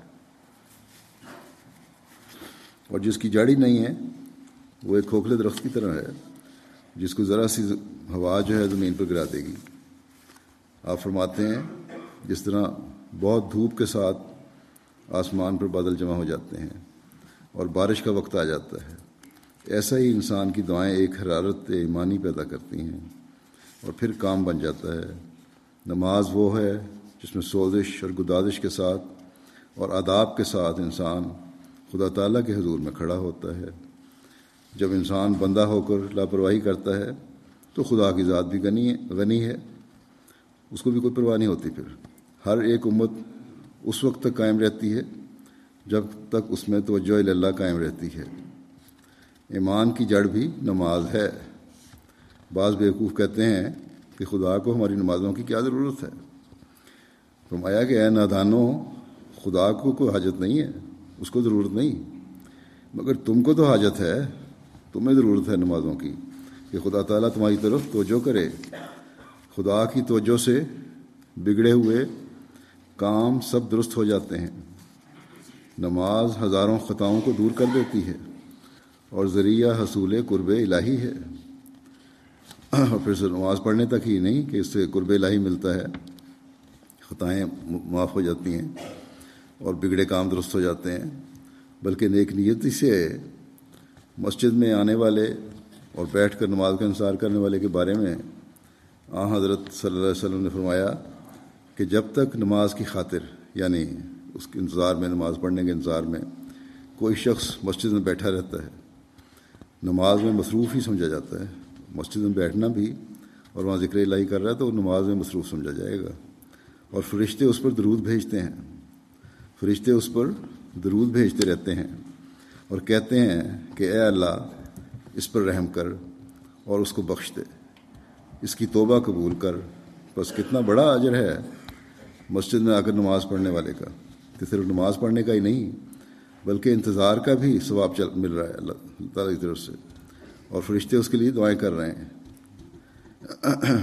اور جس کی جڑ ہی نہیں ہے وہ ایک کھوکھلے درخت کی طرح ہے جس کو ذرا سی ہوا جو ہے زمین پر گرا دے گی۔ آپ فرماتے ہیں جس طرح بہت دھوپ کے ساتھ آسمان پر بادل جمع ہو جاتے ہیں اور بارش کا وقت آ جاتا ہے، ایسا ہی انسان کی دعائیں ایک حرارت ایمانی پیدا کرتی ہیں اور پھر کام بن جاتا ہے۔ نماز وہ ہے جس میں سوزش اور گدازش کے ساتھ اور آداب کے ساتھ انسان خدا تعالیٰ کے حضور میں کھڑا ہوتا ہے۔ جب انسان بندہ ہو کر لاپرواہی کرتا ہے تو خدا کی ذات بھی غنی ہے، اس کو بھی کوئی پرواہ نہیں ہوتی۔ پھر ہر ایک امت اس وقت تک قائم رہتی ہے جب تک اس میں توجہ اللہ قائم رہتی ہے۔ ایمان کی جڑ بھی نماز ہے۔ بعض بیوقوف کہتے ہیں کہ خدا کو ہماری نمازوں کی کیا ضرورت ہے؟ فرمایا کہ اے نادانو، خدا کو کوئی حاجت نہیں ہے، اس کو ضرورت نہیں، مگر تم کو تو حاجت ہے، تمہیں ضرورت ہے نمازوں کی کہ خدا تعالیٰ تمہاری طرف توجہ کرے۔ خدا کی توجہ سے بگڑے ہوئے کام سب درست ہو جاتے ہیں۔ نماز ہزاروں خطاؤں کو دور کر دیتی ہے اور ذریعہ حصول قرب الہی ہے۔ اور پھر سے نماز پڑھنے تک ہی نہیں کہ اس سے قرب الہی ملتا ہے، خطائیں معاف ہو جاتی ہیں اور بگڑے کام درست ہو جاتے ہیں، بلکہ نیک نیتی سے مسجد میں آنے والے اور بیٹھ کر نماز کا انتظار کرنے والے کے بارے میں حضرت صلی اللہ علیہ وسلم نے فرمایا کہ جب تک نماز کی خاطر یعنی اس کے انتظار میں، نماز پڑھنے کے انتظار میں کوئی شخص مسجد میں بیٹھا رہتا ہے، نماز میں مصروف ہی سمجھا جاتا ہے۔ مسجد میں بیٹھنا بھی اور وہاں ذکر الہی کر رہا ہے تو وہ نماز میں مصروف سمجھا جائے گا، اور فرشتے اس پر درود بھیجتے ہیں، فرشتے اس پر درود بھیجتے رہتے ہیں اور کہتے ہیں کہ اے اللہ اس پر رحم کر اور اس کو بخش دے، اس کی توبہ قبول کر۔ بس کتنا بڑا اجر ہے مسجد میں آ کر نماز پڑھنے والے کا، کہ صرف نماز پڑھنے کا ہی نہیں بلکہ انتظار کا بھی ثواب مل رہا ہے اللہ تعالیٰ کی طرف سے، اور فرشتے اس کے لیے دعائیں کر رہے ہیں۔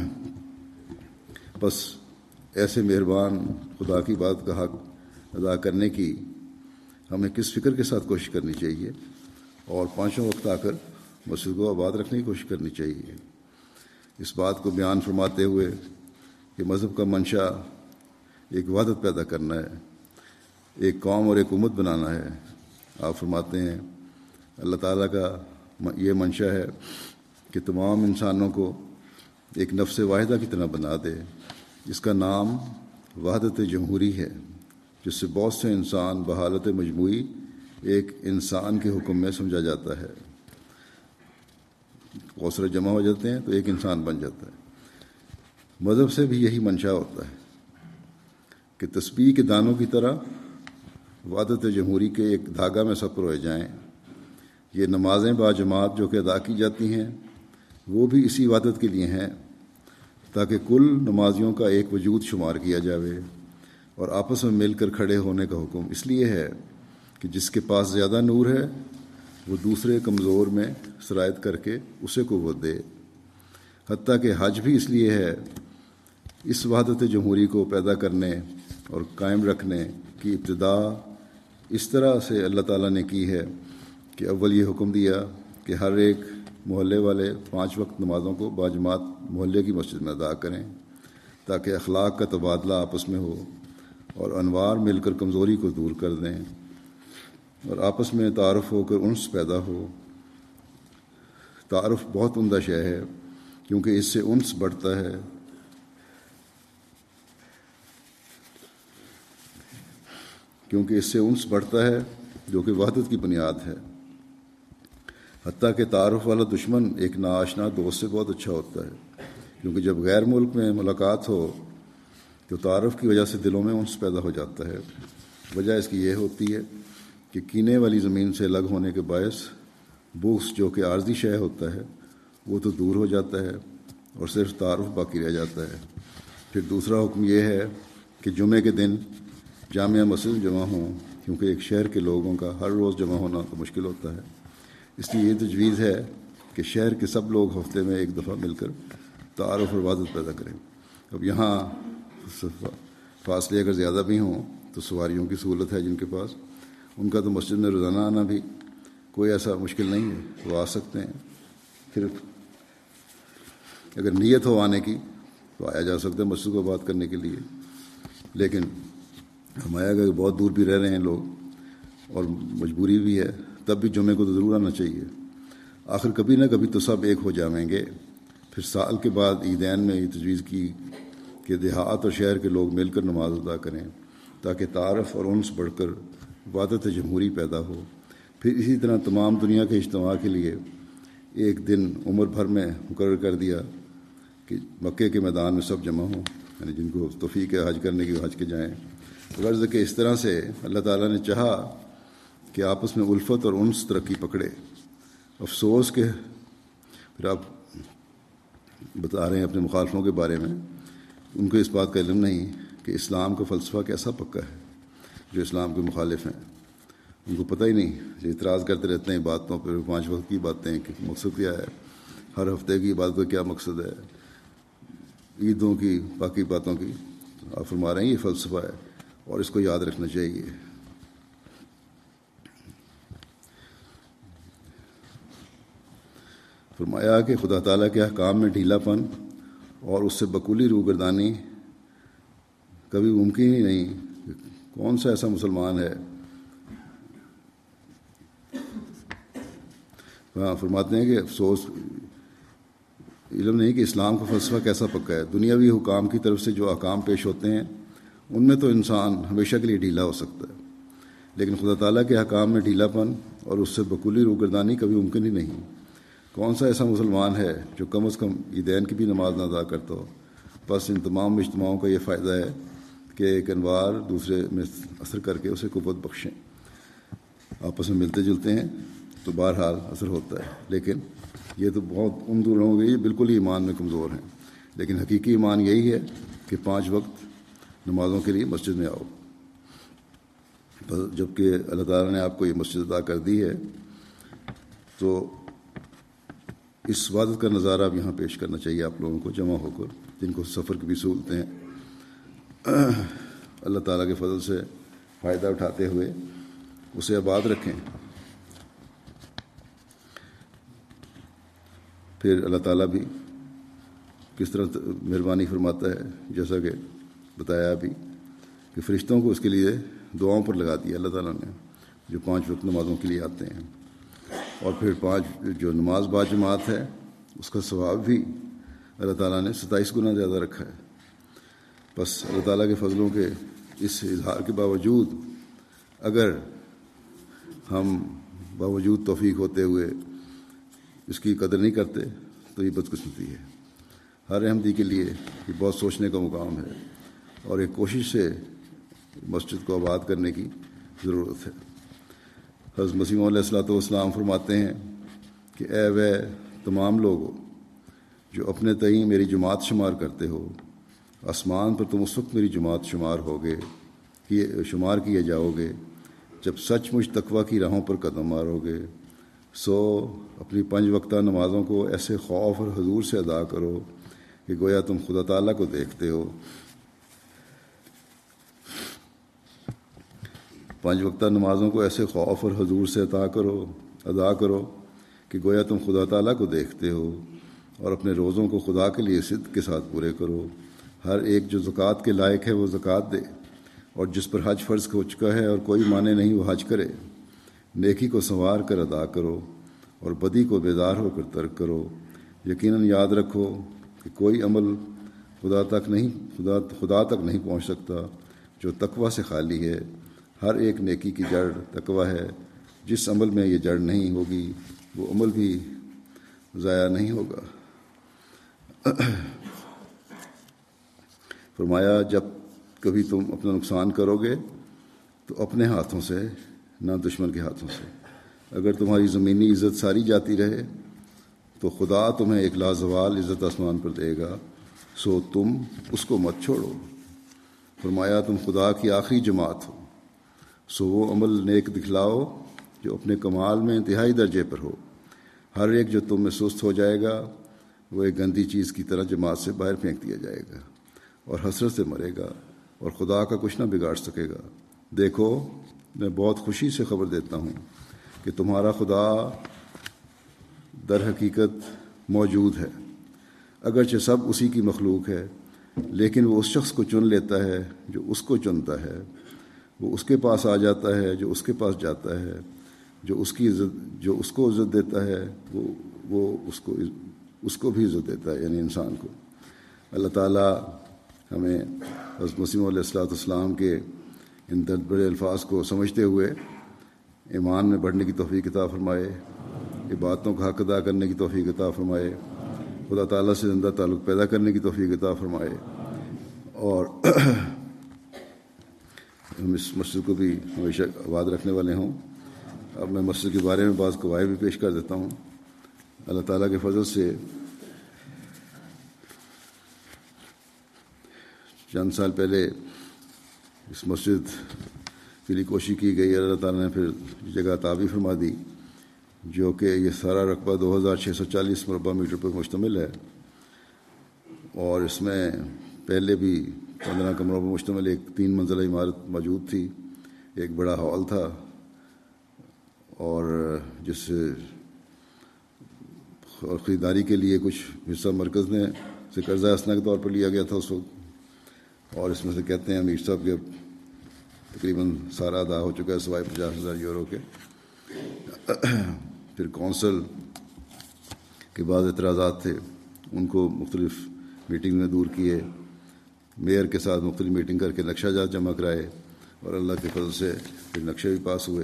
بس ایسے مہربان خدا کی بات کا حق ادا کرنے کی ہمیں کس فکر کے ساتھ کوشش کرنی چاہیے، اور 5 وقت آ کر مسجد کو آباد رکھنے کی کوشش کرنی چاہیے۔ اس بات کو بیان فرماتے ہوئے کہ مذہب کا منشا ایک وحدت پیدا کرنا ہے، ایک قوم اور ایک امت بنانا ہے، آپ فرماتے ہیں اللہ تعالیٰ کا یہ منشا ہے کہ تمام انسانوں کو ایک نفس واحدہ کی طرح بنا دے، جس کا نام وحدت جمہوری ہے، جس سے بہت سے انسان بحالت مجموعی ایک انسان کے حکم میں سمجھا جاتا ہے۔ بہت سارے جمع ہو جاتے ہیں تو ایک انسان بن جاتا ہے۔ مذہب سے بھی یہی منشا ہوتا ہے کہ تسبیح کے دانوں کی طرح وحدت جمہوری کے ایک دھاگا میں سب پروئے جائیں۔ یہ نمازیں باجماعت جو کہ ادا کی جاتی ہیں وہ بھی اسی وحدت کے لیے ہیں، تاکہ کل نمازیوں کا ایک وجود شمار کیا جاوے، اور آپس میں مل کر کھڑے ہونے کا حکم اس لیے ہے کہ جس کے پاس زیادہ نور ہے وہ دوسرے کمزور میں سرایت کر کے اسے قوت دے۔ حتیٰ کہ حج بھی اس لیے ہے، اس وحدت جمہوری کو پیدا کرنے اور قائم رکھنے کی ابتدا اس طرح سے اللہ تعالیٰ نے کی ہے کہ اول یہ حکم دیا کہ ہر ایک محلے والے 5 وقت نمازوں کو باجماعت محلے کی مسجد میں ادا کریں، تاکہ اخلاق کا تبادلہ آپس میں ہو اور انوار مل کر کمزوری کو دور کر دیں اور آپس میں تعارف ہو کر انس پیدا ہو۔ تعارف بہت عمدہ شے ہے، کیونکہ اس سے انس بڑھتا ہے۔ جو کہ وحدت کی بنیاد ہے۔ حتیٰ کہ تعارف والا دشمن ایک ناآشنا دوست سے بہت اچھا ہوتا ہے، کیونکہ جب غیر ملک میں ملاقات ہو تو تعارف کی وجہ سے دلوں میں انس پیدا ہو جاتا ہے۔ وجہ اس کی یہ ہوتی ہے کہ کینے والی زمین سے الگ ہونے کے باعث بغض جو کہ عارضی شے ہوتا ہے وہ تو دور ہو جاتا ہے اور صرف تعارف باقی رہ جاتا ہے۔ پھر دوسرا حکم یہ ہے کہ جمعے کے دن جامعہ مسجد جمع ہوں، کیونکہ ایک شہر کے لوگوں کا ہر روز جمع ہونا تو مشکل ہوتا ہے۔ اس لیے یہ تجویز ہے کہ شہر کے سب لوگ ہفتے میں ایک دفعہ مل کر تعارف اور وحدت پیدا کریں۔ اب یہاں فاصلے اگر زیادہ بھی ہوں تو سواریوں کی سہولت ہے جن کے پاس، ان کا تو مسجد میں روزانہ آنا بھی کوئی ایسا مشکل نہیں ہے، وہ آ سکتے ہیں۔ پھر اگر نیت ہو آنے کی تو آیا جا سکتا ہے مسجد کو آباد کرنے کے لیے، لیکن ہمارا اگر بہت دور بھی رہ رہے ہیں لوگ اور مجبوری بھی ہے تب بھی جمعے کو تو ضرور آنا چاہیے۔ آخر کبھی نہ کبھی تو سب ایک ہو جائیں گے۔ پھر سال کے بعد عیدین میں یہ تجویز کی کہ دیہات اور شہر کے لوگ مل کر نماز ادا کریں، تاکہ تعارف اور انس بڑھ کر وحدت جمہوری پیدا ہو۔ پھر اسی طرح تمام دنیا کے اجتماع کے لیے ایک دن عمر بھر میں مقرر کر دیا کہ مکے کے میدان میں سب جمع ہوں، یعنی جن کو توفیق ہے حج کرنے کی وہ حج کے جائیں۔ غرض کہ اس طرح سے اللہ تعالیٰ نے چاہا کہ آپس میں الفت اور انس ترقی پکڑے۔ افسوس کہ پھر آپ بتا رہے ہیں اپنے مخالفوں کے بارے میں، ان کو اس بات کا علم نہیں کہ اسلام کا فلسفہ کیسا پکا ہے۔ جو اسلام کے مخالف ہیں ان کو پتہ ہی نہیں، جو اعتراض کرتے رہتے ہیں باتوں پہ، 5 وقت کی باتیں کہ مقصد کیا ہے، ہر ہفتے کی عبادت کا کیا مقصد ہے، عیدوں کی باقی باتوں کی۔ آپ فرما رہے ہیں یہ فلسفہ ہے اور اس کو یاد رکھنا چاہیے۔ فرمایا کہ خدا تعالیٰ کے احکام میں ڈھیلا پن اور اس سے بکولی روگردانی کبھی ممکن ہی نہیں۔ کون سا ایسا مسلمان ہے؟ فرماتے ہیں کہ افسوس علم نہیں کہ اسلام کا فلسفہ کیسا پکا ہے۔ دنیاوی حکام کی طرف سے جو احکام پیش ہوتے ہیں ان میں تو انسان ہمیشہ کے لیے ڈھیلا ہو سکتا ہے، لیکن خدا تعالیٰ کے احکام میں ڈھیلا پن اور اس سے بکولی روگردانی کبھی ممکن ہی نہیں۔ کون سا ایسا مسلمان ہے جو کم از کم عیدین کی بھی نماز نہ ادا کرتا ہو؟ بس ان تمام اجتماعوں کا یہ فائدہ ہے کہ ایک انوار دوسرے میں اثر کر کے اسے قوت بخشیں۔ آپس میں ملتے جلتے ہیں تو بہرحال اثر ہوتا ہے، لیکن یہ تو بہت ان دور ہو گئی بالکل ہی ایمان میں کمزور ہیں۔ لیکن حقیقی ایمان یہی ہے کہ 5 وقت نمازوں کے لیے مسجد میں آؤ۔ جب کہ اللہ تعالیٰ نے آپ کو یہ مسجد عطا کر دی ہے تو اس وعدت کا نظارہ اب یہاں پیش کرنا چاہیے آپ لوگوں کو جمع ہو کر، جن کو سفر کی بھی سہولتیں ہیں، اللہ تعالیٰ کے فضل سے فائدہ اٹھاتے ہوئے اسے آباد رکھیں۔ پھر اللہ تعالیٰ بھی کس طرح مہربانی فرماتا ہے، جیسا کہ بتایا ابھی کہ فرشتوں کو اس کے لیے دعاؤں پر لگا دیا اللہ تعالیٰ نے۔ جو 5 وقت نمازوں کے لیے آتے ہیں، اور پھر 5 جو نماز با جماعت ہے اس کا ثواب بھی اللہ تعالیٰ نے 27 گنا زیادہ رکھا ہے۔ بس اللہ تعالیٰ کے فضلوں کے اس اظہار کے باوجود اگر ہم باوجود توفیق ہوتے ہوئے اس کی قدر نہیں کرتے تو یہ بدقسمتی ہے۔ ہر احمدی کے لیے یہ بہت سوچنے کا مقام ہے اور ایک کوشش سے مسجد کو آباد کرنے کی ضرورت ہے۔ حضرت مسیح علیہ الصلوۃ والسلام فرماتے ہیں کہ اے وہ تمام لوگو جو اپنے تئیں میری جماعت شمار کرتے ہو، آسمان پر تم اس وقت میری جماعت شمار کیے جاؤ گے جب سچ مچ تقویٰ کی راہوں پر قدم مارو گے۔ سو اپنی 5 وقتہ نمازوں کو ایسے خوف اور حضور سے ادا کرو کہ گویا تم خدا تعالیٰ کو دیکھتے ہو۔ 5 وقتہ نمازوں کو ایسے خوف اور حضور سے ادا کرو کہ گویا تم خدا تعالیٰ کو دیکھتے ہو، اور اپنے روزوں کو خدا کے لیے صدق کے ساتھ پورے کرو۔ ہر ایک جو زکوٰۃ کے لائق ہے وہ زکوٰۃ دے، اور جس پر حج فرض ہو چکا ہے اور کوئی معنی نہیں وہ حج کرے۔ نیکی کو سنوار کر ادا کرو اور بدی کو بیدار ہو کر ترک کرو۔ یقیناً یاد رکھو کہ کوئی عمل خدا تک نہیں پہنچ سکتا جو تقویٰ سے خالی ہے۔ ہر ایک نیکی کی جڑ تقویٰ ہے۔ جس عمل میں یہ جڑ نہیں ہوگی وہ عمل بھی ضائع نہیں ہوگا۔ فرمایا جب کبھی تم اپنا نقصان کرو گے تو اپنے ہاتھوں سے نہ دشمن کے ہاتھوں سے۔ اگر تمہاری زمینی عزت ساری جاتی رہے تو خدا تمہیں ایک لازوال عزت آسمان پر دے گا، سو تم اس کو مت چھوڑو۔ فرمایا تم خدا کی آخری جماعت ہو، سو وہ عمل نیک دکھلاؤ جو اپنے کمال میں انتہائی درجے پر ہو۔ ہر ایک جو تم میں سست ہو جائے گا وہ ایک گندی چیز کی طرح جماعت سے باہر پھینک دیا جائے گا اور حسرت سے مرے گا اور خدا کا کچھ نہ بگاڑ سکے گا۔ دیکھو میں بہت خوشی سے خبر دیتا ہوں کہ تمہارا خدا در حقیقت موجود ہے، اگرچہ سب اسی کی مخلوق ہے، لیکن وہ اس شخص کو چن لیتا ہے جو اس کو چنتا ہے۔ وہ اس کے پاس آ جاتا ہے جو اس کے پاس جاتا ہے، جو اس کو عزت دیتا ہے وہ اس کو بھی عزت دیتا ہے، یعنی انسان کو۔ اللہ تعالیٰ ہمیں حضرت مسیح علیہ الصلوۃ والسلام کے ان بڑے الفاظ کو سمجھتے ہوئے ایمان میں بڑھنے کی توفیق عطا فرمائے، عبادتوں کا حق ادا کرنے کی توفیق عطا فرمائے، خدا تعالیٰ سے زندہ تعلق پیدا کرنے کی توفیق عطا فرمائے، اور ہم اس مسجد کو بھی ہمیشہ آباد رکھنے والے ہوں۔ اب میں مسجد کے بارے میں بعض قواعد بھی پیش کر دیتا ہوں۔ اللہ تعالیٰ کے فضل سے چند سال پہلے اس مسجد کے لیے کوشش کی گئی، اللہ تعالیٰ نے پھر جگہ عطا بھی فرما دی، جو کہ یہ سارا رقبہ 2640 مربع میٹر پر مشتمل ہے، اور اس میں پہلے بھی 15 کمروں پر مشتمل ایک 3 منزلہ عمارت موجود تھی۔ ایک بڑا ہال تھا، اور جس اور خریداری کے لیے کچھ حصہ مرکز نے سے قرضہ حسنہ کے طور پر لیا گیا تھا اس وقت، اور اس میں سے کہتے ہیں امیر صاحب کے تقریباً سارا ادا ہو چکا ہے سوائے 50,000 یورو کے۔ پھر کونسل کے بعد اعتراضات تھے، ان کو مختلف میٹنگ میں دور کیے، میئر کے ساتھ مختلف میٹنگ کر کے نقشہ جات جمع کرائے، اور اللہ کے فضل سے پھر نقشے بھی پاس ہوئے۔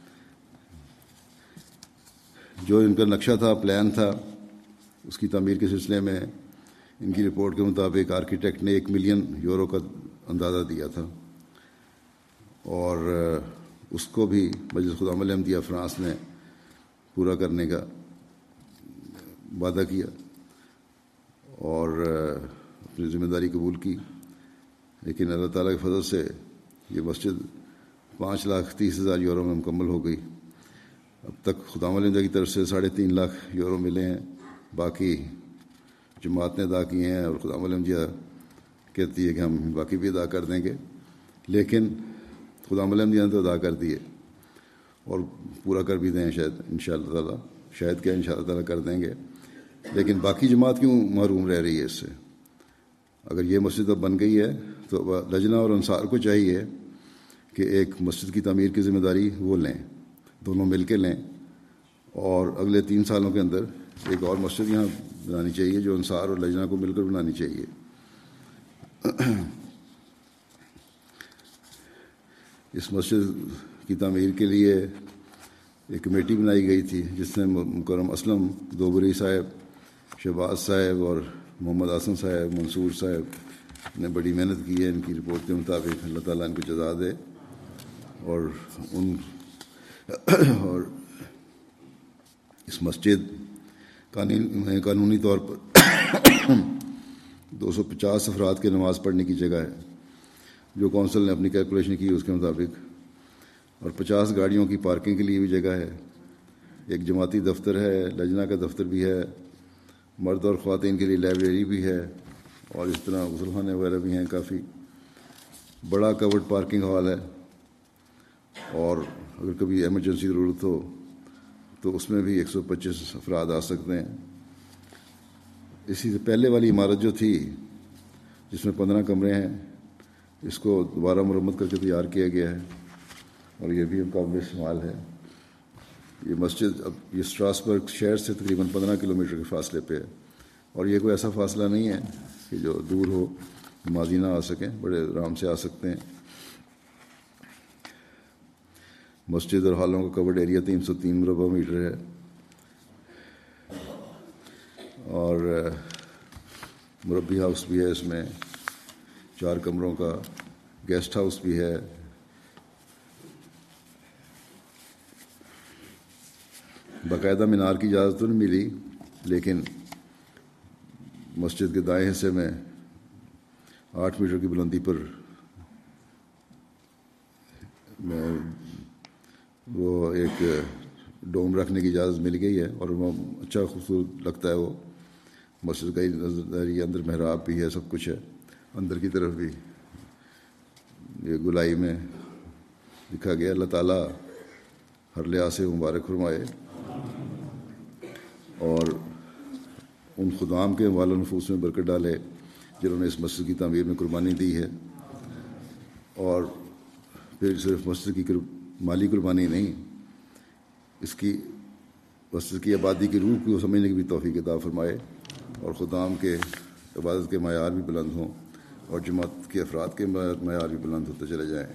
جو ان کا نقشہ تھا، پلان تھا، اس کی تعمیر کے سلسلے میں ان کی رپورٹ کے مطابق آرکیٹیکٹ نے 1 ملین یورو کا اندازہ دیا تھا، اور اس کو بھی مجلس خدام الاحمدیہ فرانس نے پورا کرنے کا وعدہ کیا اور اپنی ذمہ داری قبول کی۔ لیکن اللہ تعالیٰ کے فضل سے یہ مسجد 5,30,000 یورو میں مکمل ہو گئی۔ اب تک خدام الاحمدیہ کی طرف سے 3.5 لاکھ یورو ملے ہیں، باقی جماعت نے ادا کیے ہیں، اور خدام الاحمدیہ کہتی ہے کہ ہم باقی بھی ادا کر دیں گے، لیکن خدام الاحمدیہ نے تو ادا کر دیے اور پورا کر بھی دیں شاید انشاءاللہ تعالیٰ، شاید کیا انشاءاللہ تعالیٰ کر دیں گے، لیکن باقی جماعت کیوں محروم رہ رہی ہے اس سے؟ اگر یہ مسجد اب بن گئی ہے تو لجنہ اور انصار کو چاہیے کہ ایک مسجد کی تعمیر کی ذمہ داری وہ لیں۔ دونوں مل کے لیں، اور اگلے 3 سالوں کے اندر ایک اور مسجد یہاں بنانی چاہیے جو انصار اور لجنہ کو مل کر بنانی چاہیے۔ اس مسجد کی تعمیر کے لیے ایک کمیٹی بنائی گئی تھی جس میں مکرم اسلم دوبری صاحب، شہباز صاحب اور محمد حسن صاحب، منصور صاحب نے بڑی محنت کی ہے۔ ان کی رپورٹ کے مطابق اللہ تعالیٰ ان کو جزا دے، اور اس مسجد قانونی طور پر 250 افراد کے نماز پڑھنے کی جگہ ہے جو کونسل نے اپنی کیلکولیشن کی اس کے مطابق، اور 50 گاڑیوں کی پارکنگ کے لیے بھی جگہ ہے، ایک جماعتی دفتر ہے، لجنہ کا دفتر بھی ہے، مرد اور خواتین کے لیے لائبریری بھی ہے، اور اس طرح غسل خانے وغیرہ بھی ہیں۔ کافی بڑا کورڈ پارکنگ ہال ہے، اور اگر کبھی ایمرجنسی ضرورت ہو تو اس میں بھی 125 افراد آ سکتے ہیں۔ اسی سے پہلے والی عمارت جو تھی جس میں 15 کمرے ہیں، اس کو دوبارہ مرمت کر کے تیار کیا گیا ہے، اور یہ بھی قابل استعمال ہے۔ یہ مسجد اب یہ اسٹراسبرگ شہر سے تقریباً 15 کلومیٹر کے فاصلے پہ ہے، اور یہ کوئی ایسا فاصلہ نہیں ہے کہ جو دور ہو، نمازی نہ آ سکیں، بڑے آرام سے آ سکتے ہیں۔ مسجد اور ہالوں کا کورڈ ایریا 303 مربع میٹر ہے، اور مربی ہاؤس بھی ہے، اس میں 4 کمروں کا گیسٹ ہاؤس بھی ہے۔ باقاعدہ مینار کی اجازت تو نہیں ملی، لیکن مسجد کے دائیں حصے میں 8 میٹر کی بلندی پر وہ ایک ڈوم رکھنے کی اجازت مل گئی ہے، اور وہ اچھا خوبصورت لگتا ہے۔ وہ مسجد کا ہی نظریہ، اندر محراب بھی ہے، سب کچھ ہے۔ اندر کی طرف بھی یہ گلائی میں لکھا گیا، اللہ تعالیٰ ہر لحاظ سے مبارک فرمائے، اور ان خدام کے اموال و نفوس میں برکت ڈالے جنہوں نے اس مسجد کی تعمیر میں قربانی دی ہے۔ اور پھر صرف مسجد کی مالی قربانی نہیں، اس کی مسجد کی آبادی کی روح کو سمجھنے کی بھی توفیق عطا فرمائے، اور خدام کے عبادت کے معیار بھی بلند ہوں، اور جماعت کے افراد کے معیار بھی بلند ہوتے چلے جائیں۔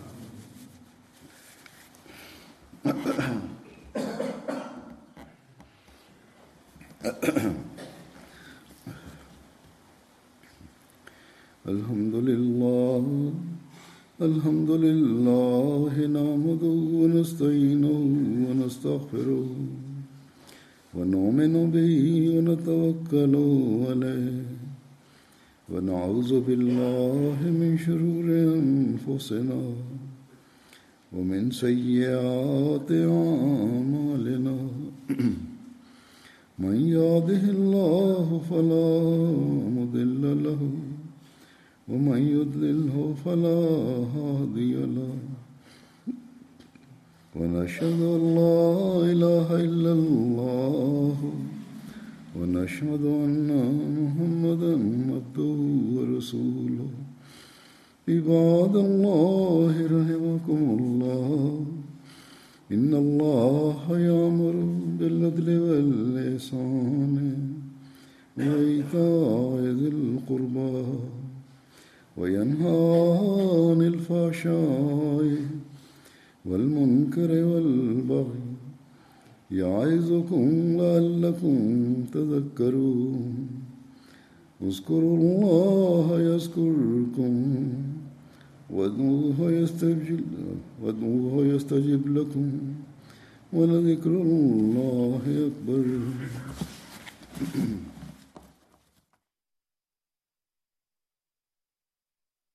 الحمد للہ نحمدہ ونستعینہ ونستغفرہ ونؤمن بہ ونتوکل علیہ ونعوذ باللہ من شرور انفسنا ومن سیئات اعمالنا من یهدہ اللہ فلا مضل له ومن يضلله فلا هادي له ونشهد أن لا إله إلا الله ونشهد أن محمدا عبده ورسوله عباد الله رحمكم الله إن الله يأمر بالعدل والإحسان وإيتاء ذي القربى وينهى عن الفحشاء والمنكر والبغي يعظكم لعلكم تذكرون اذكروا الله يذكركم وادعوه يستجب لكم ولذكر الله أكبر